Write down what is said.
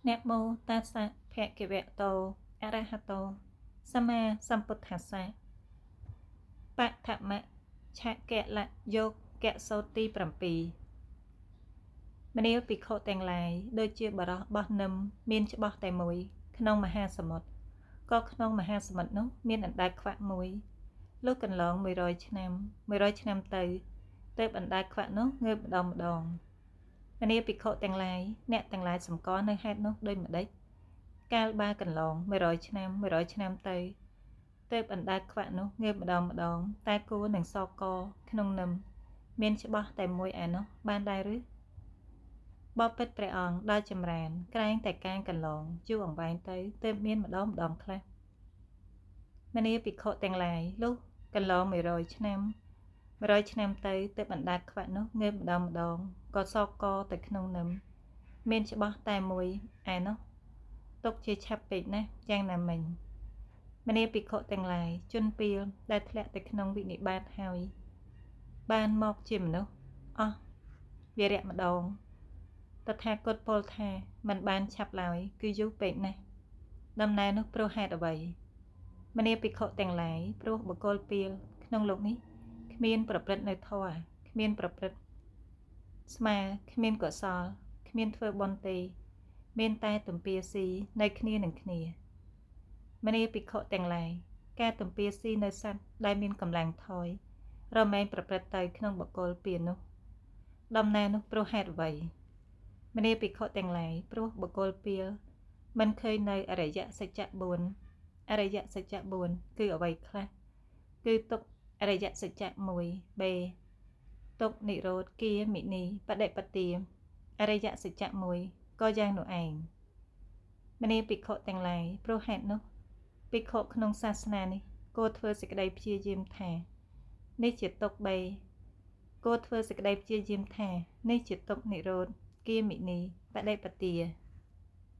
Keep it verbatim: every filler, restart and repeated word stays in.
นะโมตัสสะภะคะวะโตอะระหะโตสัมมาสัมพุทธัสสะปะทะมะឆะกะละโยกកៈសូត្រទីเจ็ดមនាលភិក្ខុទាំងឡាយដូចជាបរោះបោះនឹមមានច្បោះតែមួយក្នុងមហាសមុទ្រក៏ក្នុងមហាសមុទ្រនោះមានអណ្ដែតខ្វាក់មួយលុះកន្លងមួយរយឆ្នាំមួយរយឆ្នាំទៅទើបអណ្ដែតខ្វាក់នោះងើបម្ដងម្ដងមនាលភិក្ខុទាំងឡាយអ្នកទាំងឡាយសម្គាល់នៅហេតុនោះដូចម្ដេចកាលបើកន្លងមួយរយឆ្នាំមួយរយឆ្នាំទៅទើបអណ្ដែតខ្វាក់នោះងើបម្ដងម្ដងតែគួរនឹងសកកក្នុងនឹមមានច្បោះតែមួយឯនោះបានដែរឬបបិទ្ធព្រះអង្គដល់ចម្រើនក្រែងតែការកន្លងយូរអង្វែងទៅទើបមានម្ដងម្ដងខ្លះមនាលភិក្ខុទាំងឡាយលុះកន្លងមួយរយឆ្នាំមួយរយឆ្នាំទៅទើបអណ្ដែតខ្វាក់នោះងើបម្ដងម្ដងក៏សកកទៅក្នុងនឹមមានច្បោះតែមួយឯនោះទុកជាឆាប់ពេកណាស់យ៉ាងណាមិញមនាលភិក្ខុទាំងឡាយជនពៀលដែលធ្លាក់ទៅក្នុងវិនិបាតហើយបានមកជាមនុស្សអស់វារៈម្ដងតថាគតពោលថាมันបានឆាប់ឡើយគឺយូរពេកណាស់ដំណើរនោះព្រោះហេតុអ្វីមនាលភិក្ខុទាំងឡាយព្រោះបុគ្គលពៀលក្នុងលោកនេះគ្មានប្រព្រឹត្តនៅធម៌គ្មានប្រព្រឹត្តស្មាគ្មានកុសលគ្មានធ្វើបុណ្យទេមានតែទំពាស៊ីនៅគ្នានឹងគ្នាមនាលភិក្ខុទាំងឡាយការទំពាស៊ីនៅសត្វដែលមានកម្លាំងថយរមែងប្រព្រឹត្តទៅក្នុងបុគ្គលពៀលនោះដំណើរនោះព្រោះហេតុអ្វីមនាលភិក្ខុទាំងឡាយព្រោះបុគ្គលពៀលមិនឃើញនៅអរិយសច្ចៈbốnអរិយសច្ចៈbốnគឺអ្វីខ្លះគឺទុក្ខអរិយសច្ចៈមួយបទុក្ខនិរោធគាមិនីបដិបទាអរិយសច្ចៈមួយក៏យ៉ាងនោះឯងមនាលភិក្ខុទាំងឡាយព្រោះហេតុនោះភិក្ខុក្នុងសាសនានេះគួរធ្វើសេចក្តីព្យាយាមថានេះជាទុក្ខបគួរធ្វើសេចក្តីព្យាយាមថានេះជាទុក្ខនិរោធគាមិនីបដិបទា